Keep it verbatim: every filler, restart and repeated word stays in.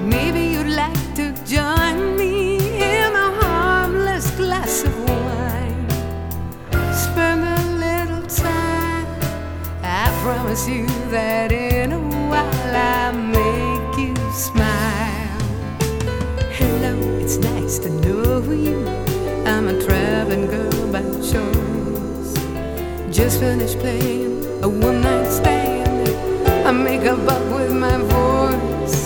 Maybe you'd like to join me in a harmless glass of wine. Spend a little time. I promise you that in a while I'll make you smile. Hello, it's nice to know you. I'm a traveling girl by choice. Just finished playing a one-night stand. I make a buck with my voice.